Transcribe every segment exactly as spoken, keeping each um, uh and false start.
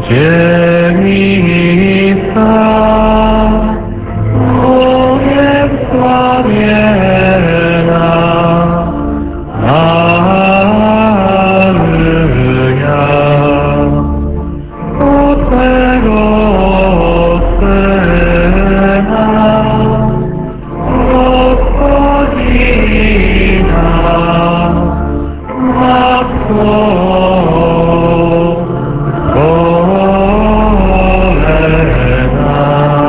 Dziewica błogosławiona, Maryja, od Twego Syna, Gospodina, Matko bolena,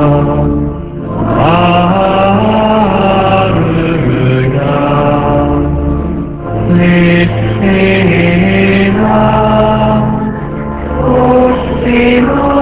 Maryja, Krystyna, Ustino,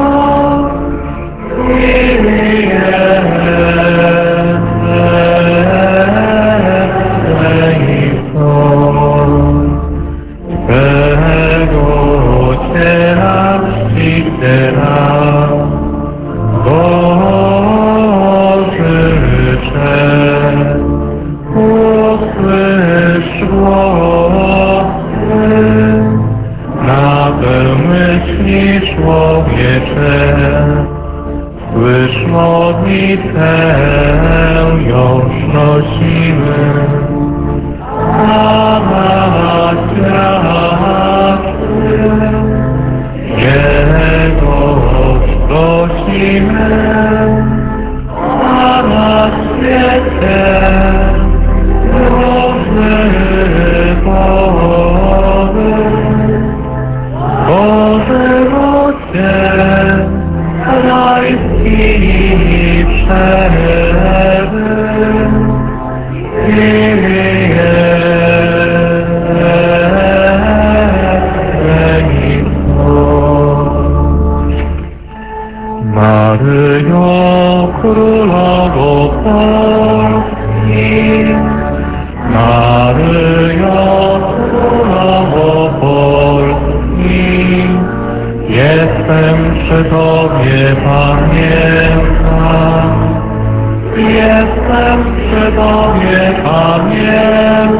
Słysz modlitwę, już prosimy, a na światły Jego prosimy, a na świecie Boży powód, Boże Boże, rajski przerwy, Maryjo, Królowo Polski, Maryjo, Królowo Polski, jestem przy Tobie, pamiętam, jestem przy Tobie, pamiętam,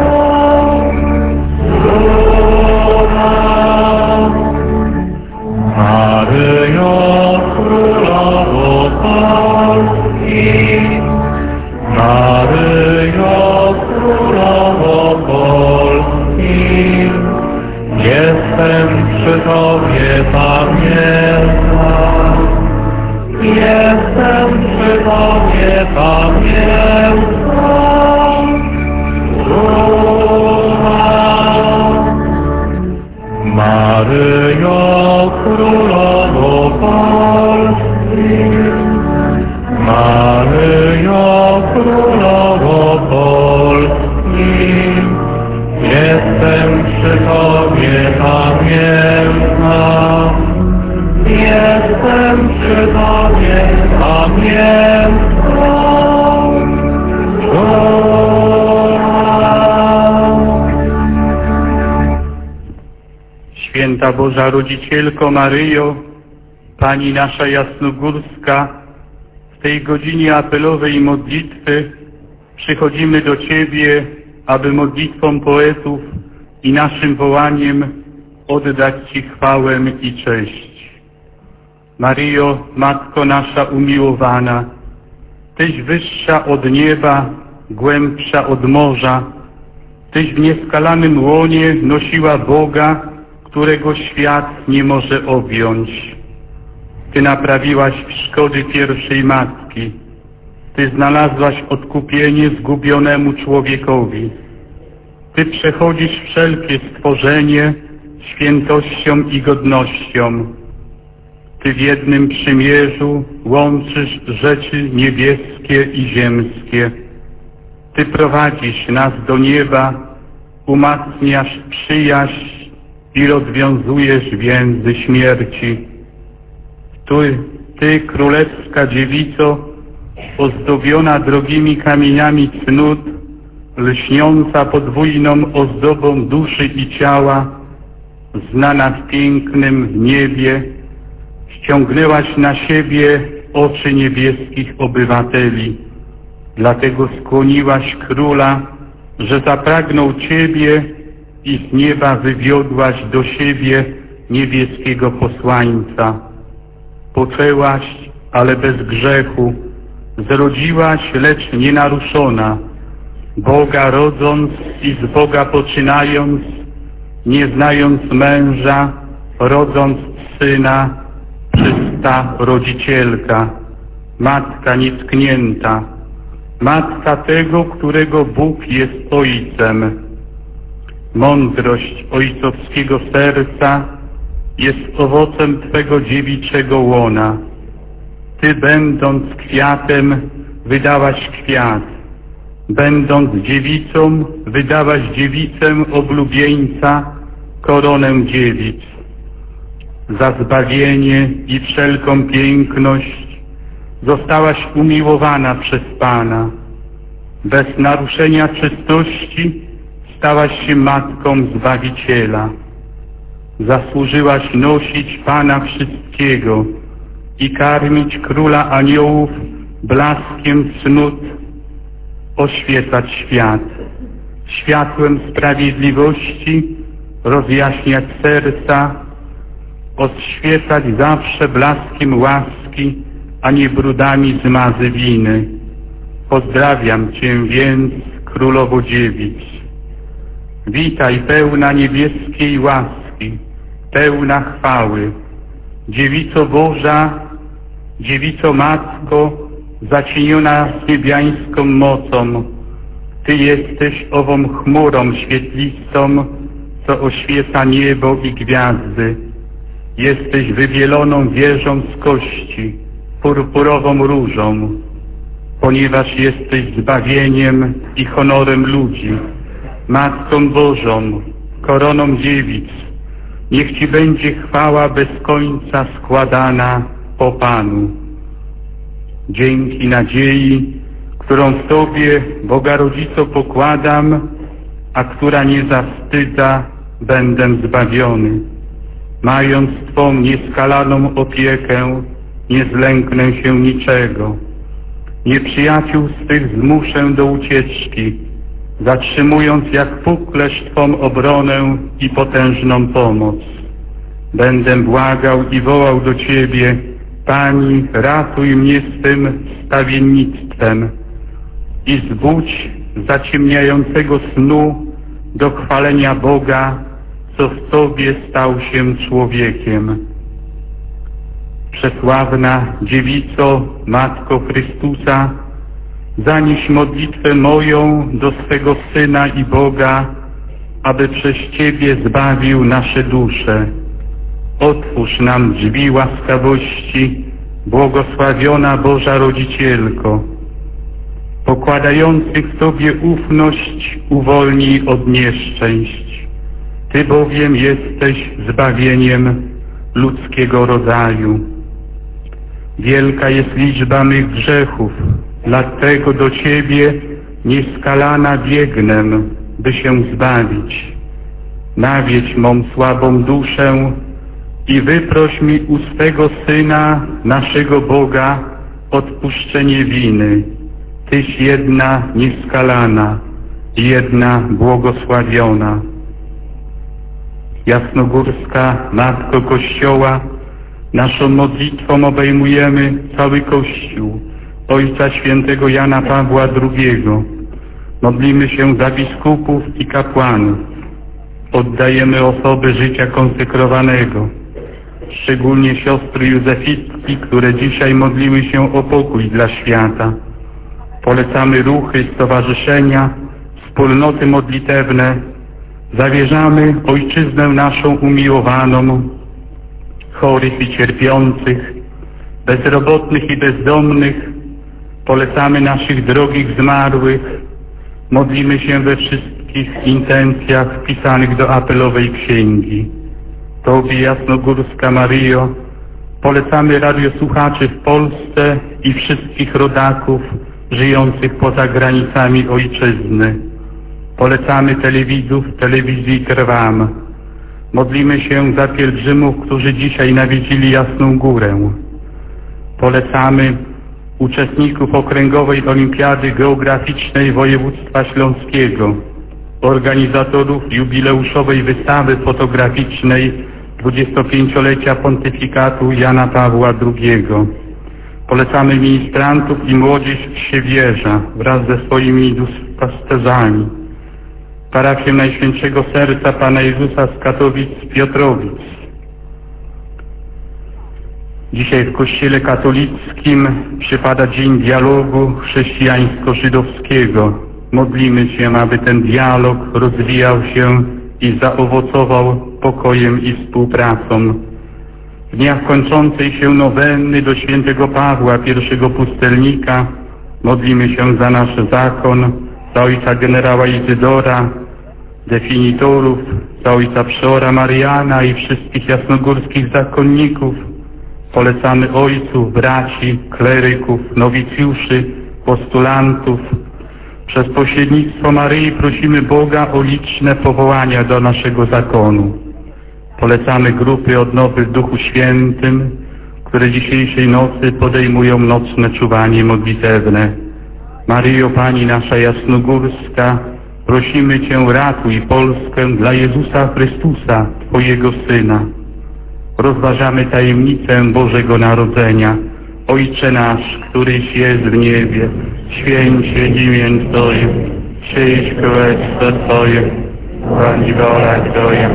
Maryjo, Królowo Polski, Maryjo, Królowo Polski, jestem przy Tobie, pamiętam, jestem przy Tobie, pamiętam, Maryjo, Królowo Polski, Maryjo, Królowo Polski, jestem przy Tobie, pamiętam, jestem przy Tobie, pamiętam. Święta Boża Rodzicielko Maryjo, Pani nasza jasnogórska, w tej godzinie apelowej modlitwy przychodzimy do Ciebie, aby modlitwą poetów i naszym wołaniem oddać Ci chwałę i cześć. Maryjo, Matko nasza umiłowana, Tyś wyższa od nieba, głębsza od morza, Tyś w nieskalanym łonie nosiła Boga, którego świat nie może objąć. Ty naprawiłaś szkody pierwszej matki. Ty znalazłaś odkupienie zgubionemu człowiekowi. Ty przechodzisz wszelkie stworzenie świętością i godnością. Ty w jednym przymierzu łączysz rzeczy niebieskie i ziemskie. Ty prowadzisz nas do nieba, umacniasz przyjaźń i rozwiązujesz więzy śmierci. Ty, Ty, Królewska Dziewico, ozdobiona drogimi kamieniami cnót, lśniąca podwójną ozdobą duszy i ciała, znana w pięknym niebie, ściągnęłaś na siebie oczy niebieskich obywateli. Dlatego skłoniłaś Króla, że zapragnął Ciebie i z nieba wywiodłaś do siebie niebieskiego posłańca. Poczęłaś, ale bez grzechu, zrodziłaś, lecz nienaruszona, Boga rodząc i z Boga poczynając, nie znając męża, rodząc Syna, czysta rodzicielka, matka nietknięta, matka tego, którego Bóg jest Ojcem. Mądrość ojcowskiego serca jest owocem Twego dziewiczego łona. Ty, będąc kwiatem, wydałaś kwiat. Będąc dziewicą, wydałaś dziewicę oblubieńca, koronę dziewic. Za zbawienie i wszelką piękność zostałaś umiłowana przez Pana. Bez naruszenia czystości stałaś się matką Zbawiciela. Zasłużyłaś nosić Pana wszystkiego i karmić Króla Aniołów blaskiem cnót, oświecać świat, światłem sprawiedliwości, rozjaśniać serca, odświecać zawsze blaskiem łaski, a nie brudami zmazy winy. Pozdrawiam Cię więc, Królowo Dziewic. Witaj, pełna niebieskiej łaski, pełna chwały, Dziewico Boża, Dziewico Matko, zacieniona niebiańską mocą. Ty jesteś ową chmurą świetlistą, co oświeca niebo i gwiazdy. Jesteś wybieloną wieżą z kości, purpurową różą, ponieważ jesteś zbawieniem i honorem ludzi, Matką Bożą, koroną dziewic. Niech Ci będzie chwała bez końca składana po Panu. Dzięki nadziei, którą w Tobie, Boga Rodzico, pokładam, a która nie zawstydza, będę zbawiony. Mając Twą nieskalaną opiekę, nie zlęknę się niczego. Nieprzyjaciół swych zmuszę do ucieczki, zatrzymując jak puklerz Twą obronę i potężną pomoc. Będę błagał i wołał do Ciebie: Pani, ratuj mnie swym stawiennictwem i zbudź zaciemniającego snu do chwalenia Boga, co w Tobie stał się człowiekiem. Przesławna Dziewico, Matko Chrystusa, zanieś modlitwę moją do swego Syna i Boga, aby przez Ciebie zbawił nasze dusze. Otwórz nam drzwi łaskawości, błogosławiona Boża Rodzicielko. Pokładających w Tobie ufność uwolnij od nieszczęść. Ty bowiem jesteś zbawieniem ludzkiego rodzaju. Wielka jest liczba mych grzechów, dlatego do Ciebie nieskalana biegnę, by się zbawić. Nawiedź mą słabą duszę i wyproś mi u swego Syna, naszego Boga, odpuszczenie winy. Tyś jedna nieskalana, jedna błogosławiona. Jasnogórska Matko Kościoła, naszą modlitwą obejmujemy cały Kościół, Ojca Świętego Jana Pawła drugiego. Modlimy się za biskupów i kapłanów. Oddajemy osoby życia konsekrowanego, szczególnie siostry Józefitki, które dzisiaj modliły się o pokój dla świata. Polecamy ruchy, stowarzyszenia, wspólnoty modlitewne. Zawierzamy Ojczyznę naszą umiłowaną, chorych i cierpiących, bezrobotnych i bezdomnych. Polecamy naszych drogich zmarłych. Modlimy się we wszystkich intencjach wpisanych do apelowej księgi. Tobie, Jasnogórska Maryjo, polecamy radiosłuchaczy w Polsce i wszystkich rodaków żyjących poza granicami Ojczyzny. Polecamy telewidzów telewizji Trwam. Modlimy się za pielgrzymów, którzy dzisiaj nawiedzili Jasną Górę. Polecamy uczestników Okręgowej Olimpiady Geograficznej Województwa Śląskiego, organizatorów jubileuszowej wystawy fotograficznej dwudziestopięciolecia pontyfikatu Jana Pawła drugiego. Polecamy ministrantów i młodzież Siewierza wraz ze swoimi duszpasterzami, parafię Najświętszego Serca Pana Jezusa z Katowic-Piotrowic. Dzisiaj w Kościele katolickim przypada Dzień Dialogu Chrześcijańsko-Żydowskiego. Modlimy się, aby ten dialog rozwijał się i zaowocował pokojem i współpracą. W dniach kończącej się nowenny do świętego Pawła, pierwszego pustelnika, modlimy się za nasz zakon, za ojca generała Izydora, definitorów, za ojca przeora Mariana i wszystkich jasnogórskich zakonników. Polecamy ojców, braci, kleryków, nowicjuszy, postulantów. Przez pośrednictwo Maryi prosimy Boga o liczne powołania do naszego zakonu. Polecamy grupy odnowy w Duchu Świętym, które dzisiejszej nocy podejmują nocne czuwanie modlitewne. Maryjo, Pani nasza jasnogórska, prosimy Cię, ratuj Polskę dla Jezusa Chrystusa, Twojego Syna. Rozważamy tajemnicę Bożego Narodzenia. Ojcze nasz, któryś jest w niebie, święć się imię Twoje, przyjdź królestwo Twoje, bądź wola Twoja,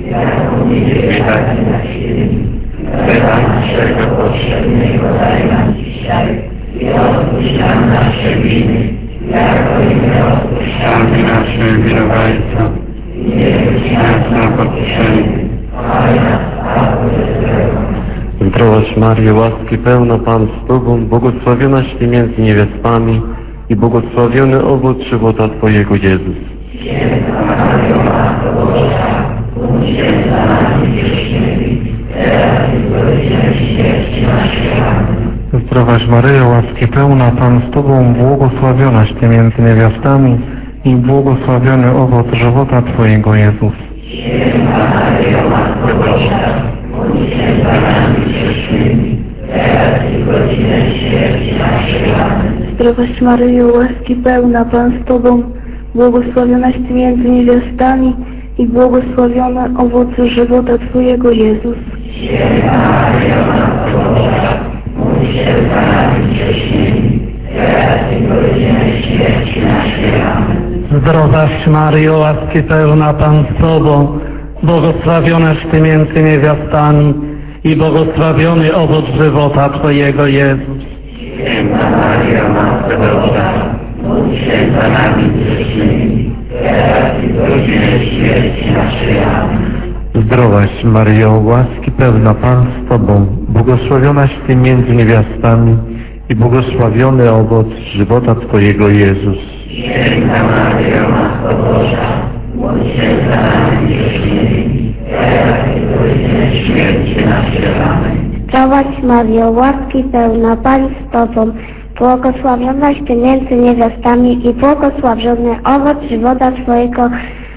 jak w niebie, tak na ziemi. Chleba naszego powszedniego daj nam dzisiaj i odpuść nam nasze winy, jako i my odpuszczamy naszym winowajcom. I nie wódź nas na pokuszenie, ale nas zbaw od złego. Zdrowaś Maryjo, łaski pełna Pan z Tobą, błogosławionaś Ty między niewiastami i błogosławiony owoc żywota Twojego Jezus. Święta Maryjo, Matko Boża, módl się za nami grzesznymi, teraz i w godzinę śmierci naszej. Amen. Zdrowaś Maryjo, łaski pełna Pan z Tobą, błogosławionaś Ty między niewiastami i błogosławiony owoc żywota Twojego Jezus. Święta Maryjo, Matko Boża, módl się za nami grzesznymi, teraz i w godzinę śmierci naszej. Amen. Zdrowaś Maryjo, łaski pełna Pan z Tobą, błogosławionaś Ty między niewiastami i błogosławiony owoc żywota Twojego Jezus. Święta Maryjo, Matko Boża, módl się za nami grzesznymi, teraz i w godzinę śmierci naszej. Amen. Zdrowaś Maryjo, łaski pełna Pan z Tobą, błogosławionaś Ty między niewiastami i błogosławiony owoc żywota Twojego Jezus. Święta Maryjo, Matko Boża, módl się za nami grzesznymi, teraz i w godzinę śmierci naszej. Amen. Zdrowaś Maryjo, łaski pełna Pan z Tobą, błogosławionaś Ty między niewiastami i błogosławiony owoc żywota Twojego Jezus. Święta Maryjo, Matko Boża, módl się za nami grzesznymi, teraz i w godzinę śmierci naszej. Amen. Zdrowaś Maryjo, łaski pełna Pan z Tobą, błogosławionaś Ty między niewiastami i błogosławiony owoc żywota Twojego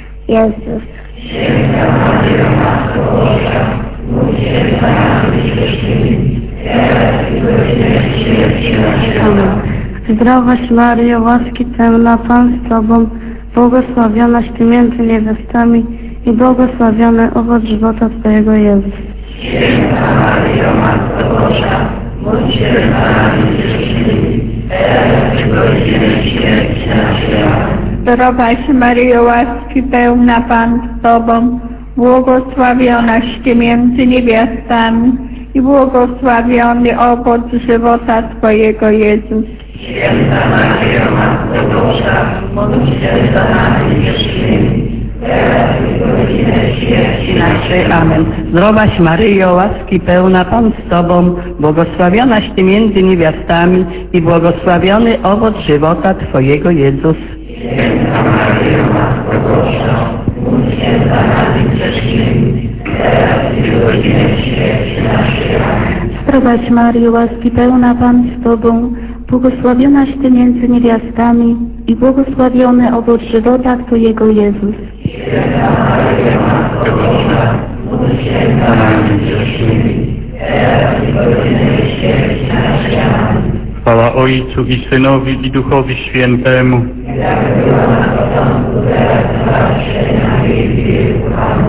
Jezus. Święta Maryjo, Matko Boża, módl się za nami grzesznymi, teraz i w godzinę śmierci naszej. Amen. Zdrowaś Maryjo, łaski pełna Pan z Tobą, błogosławionaś Ty między niewiastami i błogosławiony owoc żywota Twojego Jezus. Święta Maryjo, Matko Boża, módl się za nami grzesznymi, teraz i w godzinę śmierci naszej. Amen. Zdrowaś Maryjo, łaski pełna Pan z Tobą, błogosławionaś Ty między niewiastami i błogosławiony owoc żywota Twojego Jezus. Święta Maryjo, Matko Boża, módl się za nami grzesznymi, teraz i w godzinę śmierci naszej. Amen. Zdrowaś Maryjo, łaski pełna Pan z Tobą, błogosławionaś Ty między niewiastami i błogosławiony owoc żywota Twojego Jezus. Święta Maryjo, Matko Boża, módl się za nami grzesznymi, teraz i w godzinę śmierci naszej. Amen. Zdrowaś Maryjo, łaski pełna Pan z Tobą, błogosławionaś Ty między niewiastami i błogosławiony owoc żywota Twojego Jezus. Święta Maryjo, Matko Boża, módl się za nami grzesznymi, teraz i w godzinę śmierci naszej. Amen. Chwała Ojcu i Synowi i Duchowi Świętemu. Jak była na początku, teraz zawsze i na wieki wieków. Amen.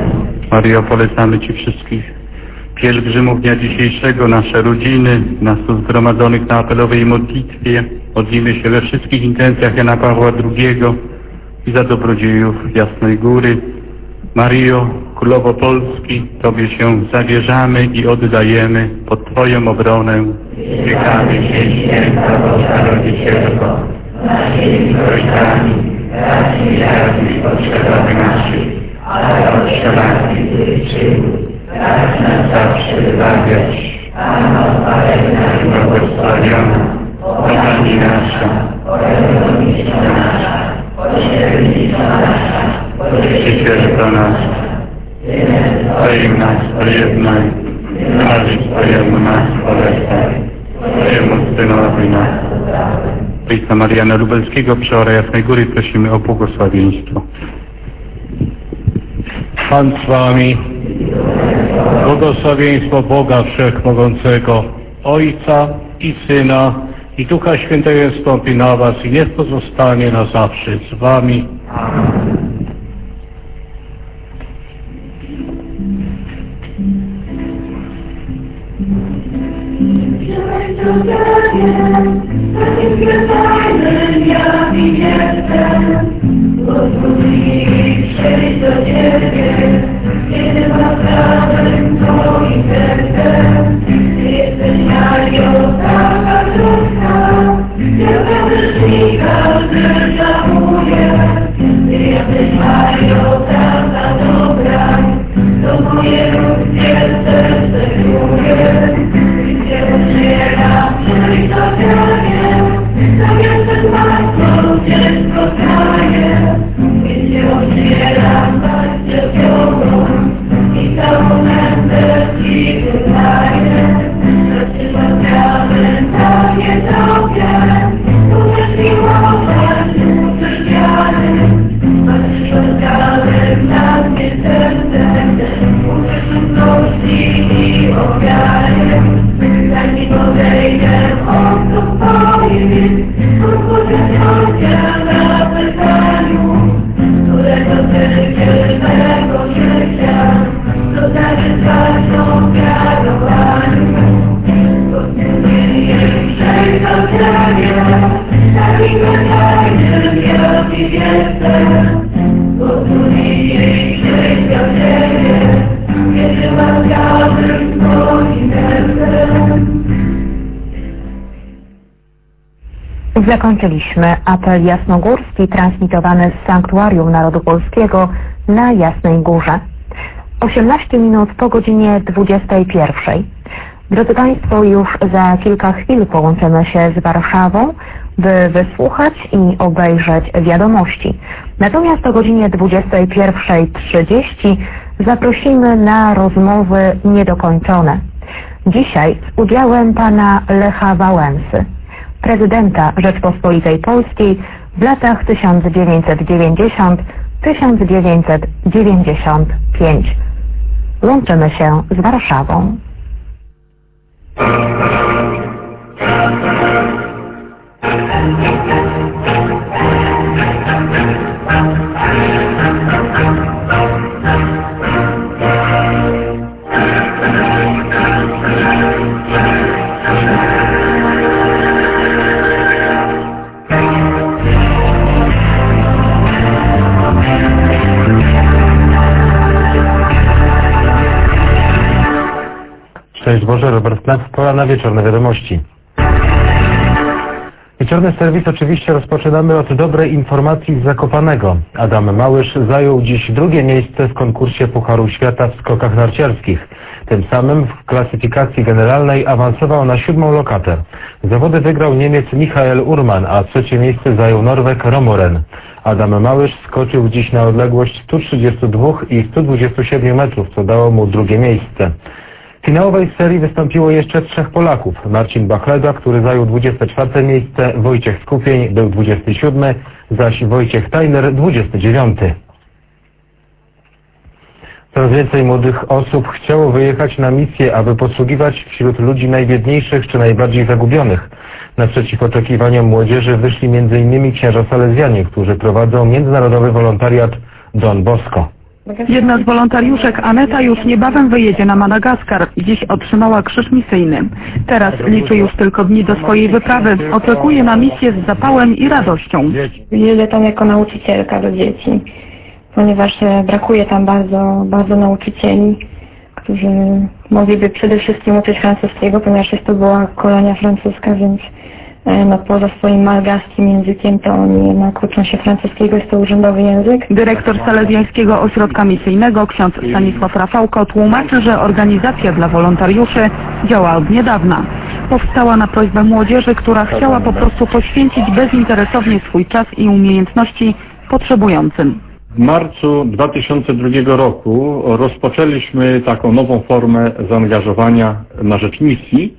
Maryjo, polecamy Ci wszystkich pielgrzymów dnia dzisiejszego, nasze rodziny, nas tu zgromadzonych na apelowej modlitwie. Modlimy się we wszystkich intencjach Jana Pawła drugiego i za dobrodziejów Jasnej Góry. Maryjo, Królowo Polski, Tobie się zawierzamy i oddajemy pod Twoją obronę. Uciekamy się, święta Boża Rodzicielko, naszymi prośbami, raczej jakbyś potrzebami naszych, ale od wszelakich złych czynów, racz nas zawsze wybawiać. Panno chwalebna i błogosławiona, o Pani nasza, orędowniczo nasza, pośredniczo nasza, pocieszycielko nasza, Synem Twoim nas pojednaj, Zbawić Twojemu nas polecaj, Twojemu Synowi nas. Ojca Mariana Lubelskiego, przeora Jasnej Góry, prosimy o błogosławieństwo. Pan z Wami, błogosławieństwo Boga Wszechmogącego, Ojca i Syna i Ducha Świętego stąpi na Was i niech pozostanie na zawsze z Wami. Amen. Przyjdź do Ciebie, kiedy naprawdę Twoim sercem. Ty jesteś Mario, taka trudna, jaka grzesznika żałuje. Ty jesteś Mario, taka dobra, to moje ludzkie serce czuje. Ty Cię udziela, przyjdź do Ciebie, zamiast zmartwą Cię spotkaję. Gdy Cię otwieram, tak Cię biorą i całą będę Ci wydaję. To Cię spotkałem, takie Tobie, uwierz miłość, uczysz wiary. Patrz spotkałem na mnie sercem, uczysz trudności i ofiary. Zanim podejdę, odkup Twoim, odpowiedział Cię na pytaniu, którego serce mego życia, to znaczy twarzą wiarowaniu. Podniesienie wszelką drogę, takim tajnym jaki jestem, podniesienie wszelką Ciebie, kiedy łaskawym Twoim sercem. Zakończyliśmy apel jasnogórski transmitowany z Sanktuarium Narodu Polskiego na Jasnej Górze. osiemnaście minut po godzinie dwudziestej pierwszej. Drodzy Państwo, już za kilka chwil połączymy się z Warszawą, by wysłuchać i obejrzeć wiadomości. Natomiast o godzinie dwudziestej pierwszej trzydzieści zaprosimy na rozmowy niedokończone. Dzisiaj z udziałem pana Lecha Wałęsy, prezydenta Rzeczpospolitej Polskiej w latach tysiąc dziewięćset dziewięćdziesiątym do tysiąc dziewięćset dziewięćdziesiątego piątego. Łączymy się z Warszawą. Szczęść Boże, Robert Knap, pora na wieczorne wiadomości. Wieczorny serwis oczywiście rozpoczynamy od dobrej informacji z Zakopanego. Adam Małysz zajął dziś drugie miejsce w konkursie Pucharu Świata w skokach narciarskich. Tym samym w klasyfikacji generalnej awansował na siódmą lokatę. Zawody wygrał Niemiec Michael Urman, a trzecie miejsce zajął Norweg Romoren. Adam Małysz skoczył dziś na odległość sto trzydzieści dwa i sto dwadzieścia siedem metrów, co dało mu drugie miejsce. W finałowej serii wystąpiło jeszcze trzech Polaków. Marcin Bachleda, który zajął dwudzieste czwarte miejsce, Wojciech Skupień był dwudziesty siódmy, zaś Wojciech Tajner dwudziesty dziewiąty. Coraz więcej młodych osób chciało wyjechać na misję, aby posługiwać wśród ludzi najbiedniejszych czy najbardziej zagubionych. Naprzeciw oczekiwaniom młodzieży wyszli między innymi księża salezjanie, którzy prowadzą międzynarodowy wolontariat Don Bosco. Jedna z wolontariuszek, Aneta, już niebawem wyjedzie na Madagaskar. Dziś otrzymała krzyż misyjny. Teraz liczy już tylko dni do swojej wyprawy. Oczekuje na misję z zapałem i radością. Jeżdżę tam jako nauczycielka do dzieci, ponieważ brakuje tam bardzo, bardzo nauczycieli, którzy mogliby przede wszystkim uczyć francuskiego, ponieważ jest to była kolonia francuska, więc no, poza swoim malgaskim językiem to oni jednak uczą się francuskiego, jest to urzędowy język. Dyrektor Salezjańskiego Ośrodka Misyjnego, ksiądz Stanisław Rafałko, tłumaczy, że organizacja dla wolontariuszy działa od niedawna. Powstała na prośbę młodzieży, która chciała po prostu poświęcić bezinteresownie swój czas i umiejętności potrzebującym. W marcu dwa tysiące drugiego roku rozpoczęliśmy taką nową formę zaangażowania na rzecz misji.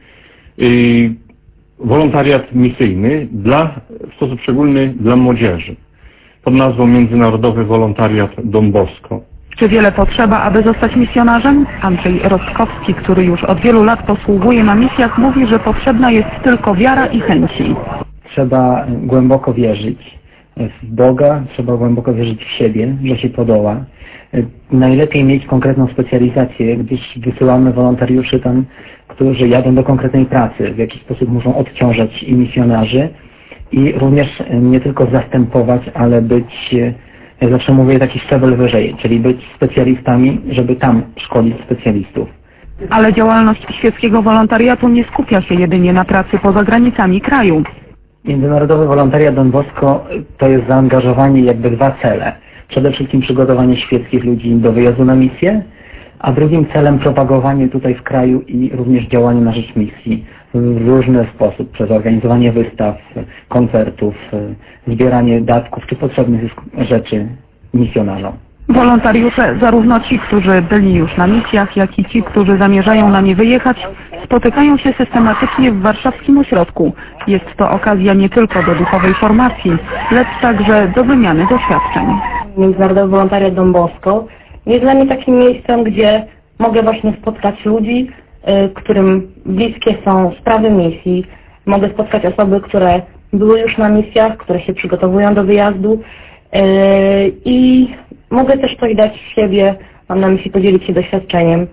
Wolontariat misyjny dla, w sposób szczególny dla młodzieży pod nazwą Międzynarodowy Wolontariat Don Bosco. Czy wiele potrzeba, aby zostać misjonarzem? Andrzej Rostkowski, który już od wielu lat posługuje na misjach, mówi, że potrzebna jest tylko wiara i chęci. Trzeba głęboko wierzyć w Boga, trzeba głęboko wierzyć w siebie, że się podoła. Najlepiej mieć konkretną specjalizację, gdyż wysyłamy wolontariuszy tam, którzy jadą do konkretnej pracy, w jaki sposób muszą odciążać i misjonarzy i również nie tylko zastępować, ale być, jak zawsze mówię, taki szczebel wyżej, czyli być specjalistami, żeby tam szkolić specjalistów. Ale działalność świeckiego wolontariatu nie skupia się jedynie na pracy poza granicami kraju. Międzynarodowy Wolontariat Don Bosco to jest zaangażowanie jakby dwa cele. Przede wszystkim przygotowanie świeckich ludzi do wyjazdu na misję, a drugim celem propagowanie tutaj w kraju i również działanie na rzecz misji w różny sposób, przez organizowanie wystaw, koncertów, zbieranie datków czy potrzebnych rzeczy misjonarzom. Wolontariusze, zarówno ci, którzy byli już na misjach, jak i ci, którzy zamierzają na nie wyjechać, spotykają się systematycznie w warszawskim ośrodku. Jest to okazja nie tylko do duchowej formacji, lecz także do wymiany doświadczeń. Międzynarodowy Wolontariat Don Bosco jest dla mnie takim miejscem, gdzie mogę właśnie spotkać ludzi, y, którym bliskie są sprawy misji. Mogę spotkać osoby, które były już na misjach, które się przygotowują do wyjazdu y, i mogę też coś dać z siebie, mam na myśli podzielić się doświadczeniem.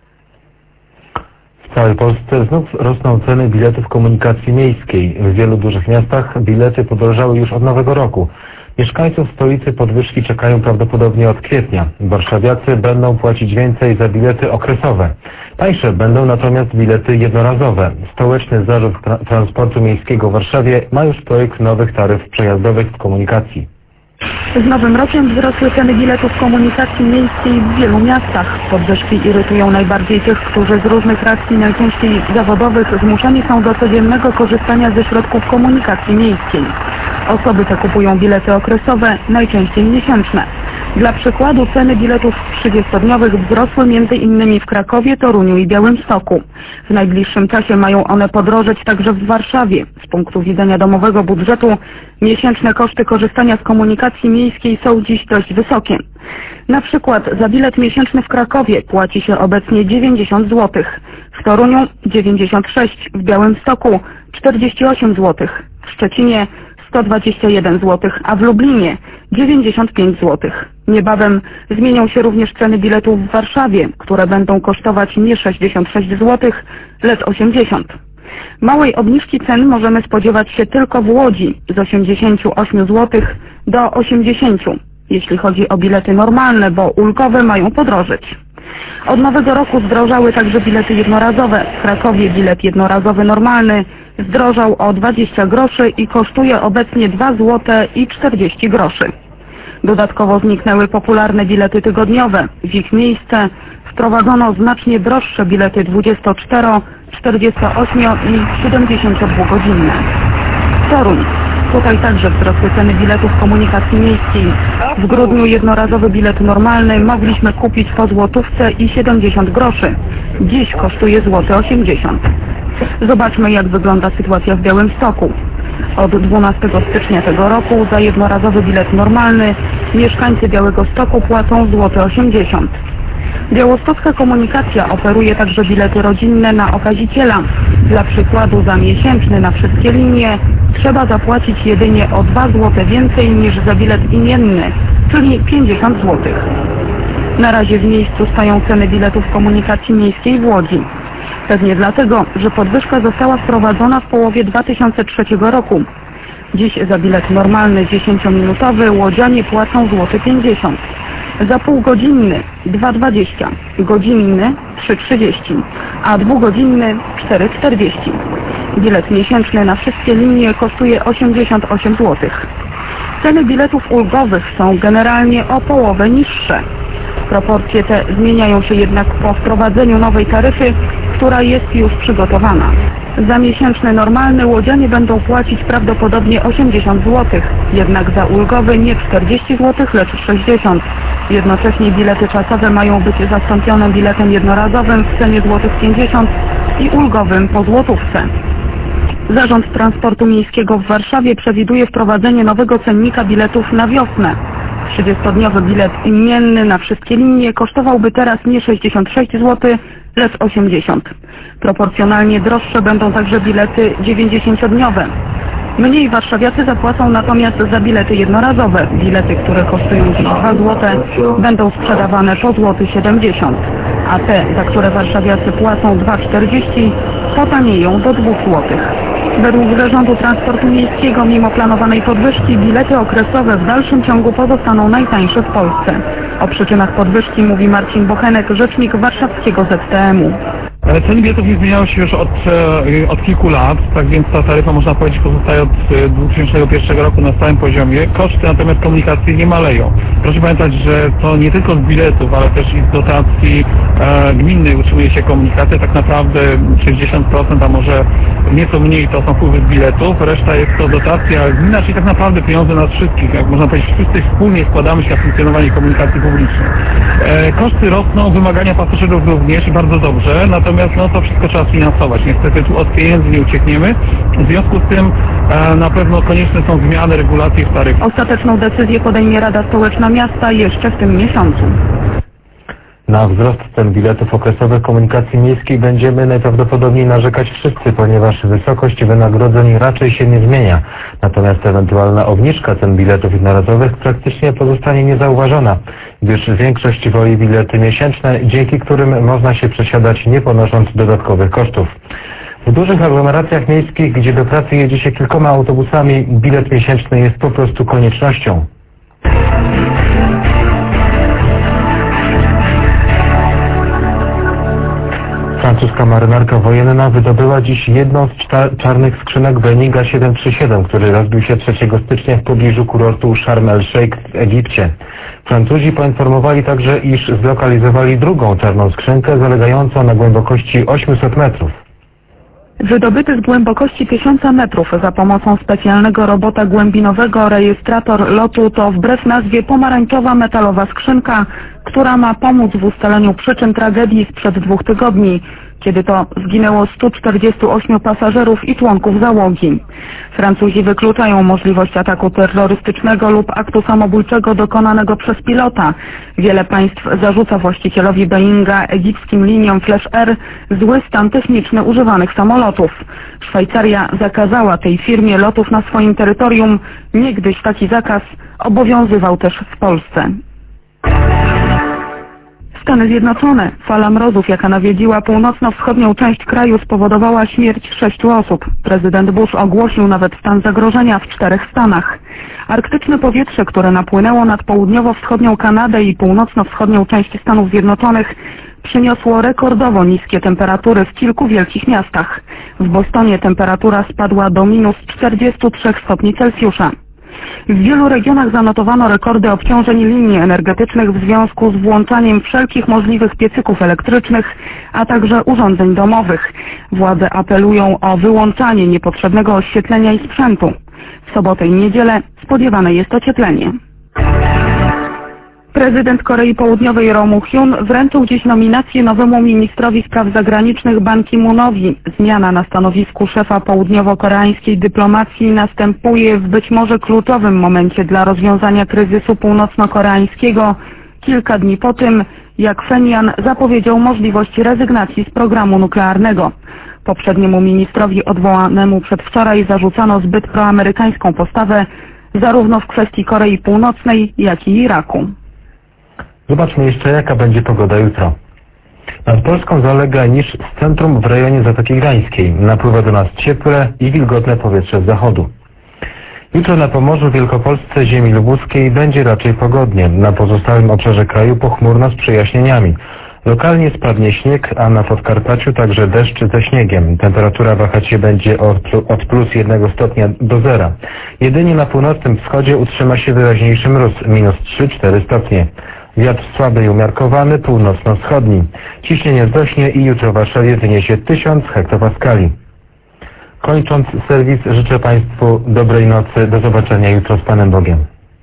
W całej Polsce znów rosną ceny biletów komunikacji miejskiej. W wielu dużych miastach bilety podrożały już od nowego roku. Mieszkańców stolicy podwyżki czekają prawdopodobnie od kwietnia. Warszawiacy będą płacić więcej za bilety okresowe. Tańsze będą natomiast bilety jednorazowe. Stołeczny Zarząd Tra- Transportu Miejskiego w Warszawie ma już projekt nowych taryf przejazdowych w komunikacji. Z nowym rokiem wzrosły ceny biletów komunikacji miejskiej w wielu miastach. Podwyżki irytują najbardziej tych, którzy z różnych racji, najczęściej zawodowych, zmuszeni są do codziennego korzystania ze środków komunikacji miejskiej. Osoby te kupują bilety okresowe, najczęściej miesięczne. Dla przykładu ceny biletów trzydziestodniowych wzrosły między innymi w Krakowie, Toruniu i Białymstoku. W najbliższym czasie mają one podrożeć także w Warszawie. Z punktu widzenia domowego budżetu miesięczne koszty korzystania z komunikacji miejskiej są dziś dość wysokie. Na przykład za bilet miesięczny w Krakowie płaci się obecnie dziewięćdziesiąt złotych, w Toruniu dziewięćdziesiąt sześć, w Białymstoku czterdzieści osiem złotych, w Szczecinie sto dwadzieścia jeden złotych, a w Lublinie dziewięćdziesiąt pięć złotych. Niebawem zmienią się również ceny biletów w Warszawie, które będą kosztować nie sześćdziesiąt sześć złotych, lecz osiemdziesiąt. Małej obniżki cen możemy spodziewać się tylko w Łodzi z osiemdziesiąt osiem złotych do osiemdziesięciu, jeśli chodzi o bilety normalne, bo ulgowe mają podrożyć. Od nowego roku zdrożały także bilety jednorazowe. W Krakowie bilet jednorazowy normalny zdrożał o dwadzieścia groszy i kosztuje obecnie dwa złote i czterdzieści groszy. Dodatkowo zniknęły popularne bilety tygodniowe. W ich miejsce wprowadzono znacznie droższe bilety dwudziestocztero-, czterdziesto-osiem- i siedemdziesięciodwugodzinne. Toruń. Tutaj także wzrosły ceny biletów komunikacji miejskiej. W grudniu jednorazowy bilet normalny mogliśmy kupić po złotówce i siedemdziesiąt groszy. Dziś kosztuje złoty osiemdziesiąt. Zobaczmy, jak wygląda sytuacja w Białymstoku. Od dwunastego stycznia tego roku za jednorazowy bilet normalny mieszkańcy Białegostoku płacą złoty osiemdziesiąt. Białostocka Komunikacja oferuje także bilety rodzinne na okaziciela. Dla przykładu za miesięczny na wszystkie linie trzeba zapłacić jedynie o dwa złote więcej niż za bilet imienny, czyli pięćdziesiąt złotych. Na razie w miejscu stoją ceny biletów komunikacji miejskiej w Łodzi. Pewnie dlatego, że podwyżka została wprowadzona w połowie dwa tysiące trzeciego roku. Dziś za bilet normalny dziesięciominutowy łodzianie płacą złoty pięćdziesiąt. Za półgodzinny dwa dwadzieścia, godzinny trzy trzydzieści, a dwugodzinny cztery czterdzieści. Bilet miesięczny na wszystkie linie kosztuje osiemdziesiąt osiem złotych. Ceny biletów ulgowych są generalnie o połowę niższe. Proporcje te zmieniają się jednak po wprowadzeniu nowej taryfy, która jest już przygotowana. Za miesięczny normalny łodzianie będą płacić prawdopodobnie osiemdziesiąt złotych, jednak za ulgowy nie czterdzieści złotych, lecz sześćdziesiąt. Jednocześnie bilety czasowe mają być zastąpione biletem jednorazowym w cenie złotych pięćdziesiąt i ulgowym po złotówce. Zarząd Transportu Miejskiego w Warszawie przewiduje wprowadzenie nowego cennika biletów na wiosnę. trzydziestodniowy bilet imienny na wszystkie linie kosztowałby teraz nie sześćdziesiąt sześć złotych, lecz osiemdziesiąt. Proporcjonalnie droższe będą także bilety dziewięćdziesięciodniowe. Mniej warszawiacy zapłacą natomiast za bilety jednorazowe. Bilety, które kosztują dziś dwa złote, będą sprzedawane po złoty siedemdziesiąt, a te, za które warszawiacy płacą dwa czterdzieści, potanieją do dwóch złotych. Według Zarządu Transportu Miejskiego, mimo planowanej podwyżki, bilety okresowe w dalszym ciągu pozostaną najtańsze w Polsce. O przyczynach podwyżki mówi Marcin Bochenek, rzecznik warszawskiego Z T M-u. Ceny biletów nie zmieniały się już od, od kilku lat, tak więc ta taryfa, można powiedzieć, pozostaje od dwa tysiące pierwszego roku na stałym poziomie. Koszty natomiast komunikacji nie maleją. Proszę pamiętać, że to nie tylko z biletów, ale też i z dotacji e, gminnej utrzymuje się komunikacja. Tak naprawdę sześćdziesiąt procent, a może nieco mniej to są wpływy z biletów, reszta jest to dotacja gmina, czyli tak naprawdę pieniądze nas wszystkich. Jak można powiedzieć, wszyscy wspólnie składamy się na funkcjonowanie komunikacji publicznej. E, koszty rosną, wymagania pasażerów również, bardzo dobrze, natomiast no to wszystko trzeba sfinansować. Niestety tu od pieniędzy nie uciekniemy. W związku z tym e, na pewno konieczne są zmiany regulacji w taryfie. Ostateczną decyzję podejmie Rada Stołeczna Miasta jeszcze w tym miesiącu. Na wzrost cen biletów okresowych komunikacji miejskiej będziemy najprawdopodobniej narzekać wszyscy, ponieważ wysokość wynagrodzeń raczej się nie zmienia. Natomiast ewentualna obniżka cen biletów jednorazowych praktycznie pozostanie niezauważona, gdyż większość woli bilety miesięczne, dzięki którym można się przesiadać nie ponosząc dodatkowych kosztów. W dużych aglomeracjach miejskich, gdzie do pracy jedzie się kilkoma autobusami, bilet miesięczny jest po prostu koniecznością. Francuska marynarka wojenna wydobyła dziś jedną z czarnych skrzynek Boeinga siedem trzy siedem, który rozbił się trzeciego stycznia w pobliżu kurortu Sharm el-Sheikh w Egipcie. Francuzi poinformowali także, iż zlokalizowali drugą czarną skrzynkę zalegającą na głębokości osiemset metrów. Wydobyty z głębokości tysiąc metrów za pomocą specjalnego robota głębinowego rejestrator lotu to wbrew nazwie pomarańczowa metalowa skrzynka, która ma pomóc w ustaleniu przyczyn tragedii sprzed dwóch tygodni, kiedy to zginęło stu czterdziestu ośmiu pasażerów i członków załogi. Francuzi wykluczają możliwość ataku terrorystycznego lub aktu samobójczego dokonanego przez pilota. Wiele państw zarzuca właścicielowi Boeinga, egipskim liniom Flash Air, zły stan techniczny używanych samolotów. Szwajcaria zakazała tej firmie lotów na swoim terytorium, niegdyś taki zakaz obowiązywał też w Polsce. Stany Zjednoczone. Fala mrozów, jaka nawiedziła północno-wschodnią część kraju, spowodowała śmierć sześciu osób. Prezydent Bush ogłosił nawet stan zagrożenia w czterech stanach. Arktyczne powietrze, które napłynęło nad południowo-wschodnią Kanadę i północno-wschodnią część Stanów Zjednoczonych, przyniosło rekordowo niskie temperatury w kilku wielkich miastach. W Bostonie temperatura spadła do minus czterdziestu trzech stopni Celsjusza. W wielu regionach zanotowano rekordy obciążeń linii energetycznych w związku z włączaniem wszelkich możliwych piecyków elektrycznych, a także urządzeń domowych. Władze apelują o wyłączanie niepotrzebnego oświetlenia i sprzętu. W sobotę i niedzielę spodziewane jest ocieplenie. Prezydent Korei Południowej Roh Moo-hyun wręczył dziś nominację nowemu ministrowi spraw zagranicznych Ban Ki-moonowi. Zmiana na stanowisku szefa południowo-koreańskiej dyplomacji następuje w być może kluczowym momencie dla rozwiązania kryzysu północno-koreańskiego, kilka dni po tym, jak Pchenjan zapowiedział możliwość rezygnacji z programu nuklearnego. Poprzedniemu ministrowi odwołanemu przedwczoraj zarzucano zbyt proamerykańską postawę zarówno w kwestii Korei Północnej, jak i Iraku. Zobaczmy jeszcze, jaka będzie pogoda jutro. Nad Polską zalega niż z centrum w rejonie Zatoki Gdańskiej. Napływa do nas ciepłe i wilgotne powietrze z zachodu. Jutro na Pomorzu, Wielkopolsce, ziemi lubuskiej będzie raczej pogodnie. Na pozostałym obszarze kraju pochmurno z przejaśnieniami. Lokalnie spadnie śnieg, a na Podkarpaciu także deszcz ze śniegiem. Temperatura wahać się będzie od plus jednego stopnia do zera. Jedynie na północnym wschodzie utrzyma się wyraźniejszy mróz, minus trzy cztery stopnie. Wiatr słaby i umiarkowany, północno-wschodni. Ciśnienie wzrośnie i jutro w Warszawie wyniesie tysiąc hektopaskali. Kończąc serwis, życzę Państwu dobrej nocy. Do zobaczenia jutro z Panem Bogiem.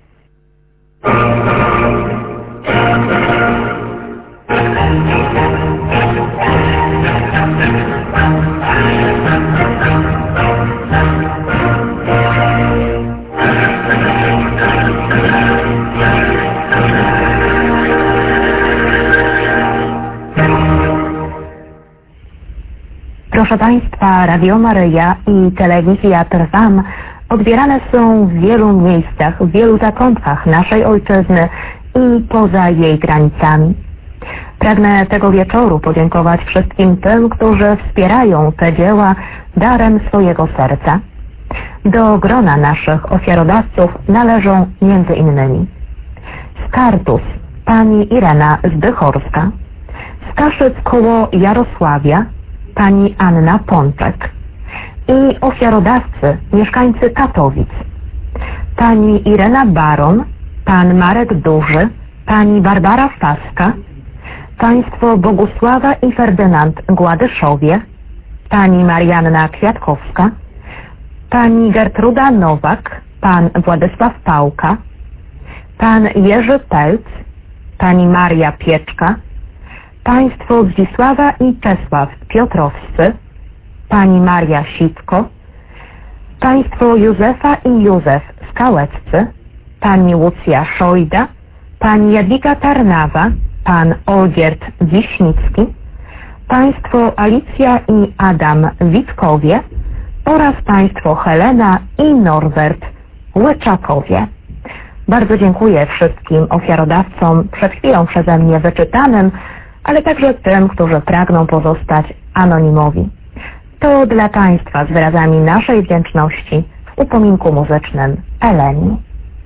Proszę Państwa, Radio Maryja i Telewizja Trwam odbierane są w wielu miejscach, w wielu zakątkach naszej ojczyzny i poza jej granicami. Pragnę tego wieczoru podziękować wszystkim tym, którzy wspierają te dzieła darem swojego serca. Do grona naszych ofiarodawców należą między innymi Skartus, pani Irena Zbychorska, Staszyc koło Jarosławia, pani Anna Pączek i ofiarodawcy, mieszkańcy Katowic, pani Irena Baron, pan Marek Duży, pani Barbara Faska, państwo Bogusława i Ferdynand Gładyszowie, pani Marianna Kwiatkowska, pani Gertruda Nowak, pan Władysław Pałka, pan Jerzy Pelc, pani Maria Pieczka, państwo Zdzisława i Czesław Piotrowscy, pani Maria Sitko, państwo Józefa i Józef Skałeccy, pani Łucja Szojda, pani Jadwiga Tarnawa, pan Olgierd Wiśnicki, państwo Alicja i Adam Witkowie oraz państwo Helena i Norbert Łyczakowie. Bardzo dziękuję wszystkim ofiarodawcom przed chwilą przeze mnie wyczytanym, ale także tym, którzy pragną pozostać anonimowi. To dla Państwa z wyrazami naszej wdzięczności w upominku muzycznym Eleni.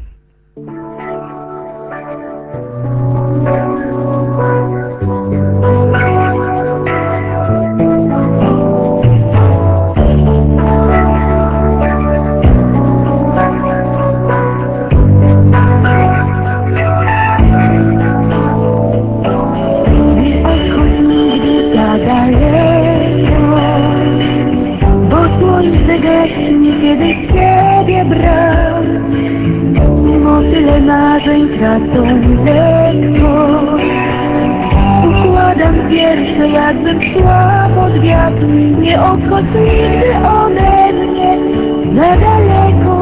Kiedy Ciebie brak, mimo tyle marzeń tracą lekko. Układam pierwsze, jakbym szła pod wiatr. Nie odchodź nigdy ode mnie za daleko.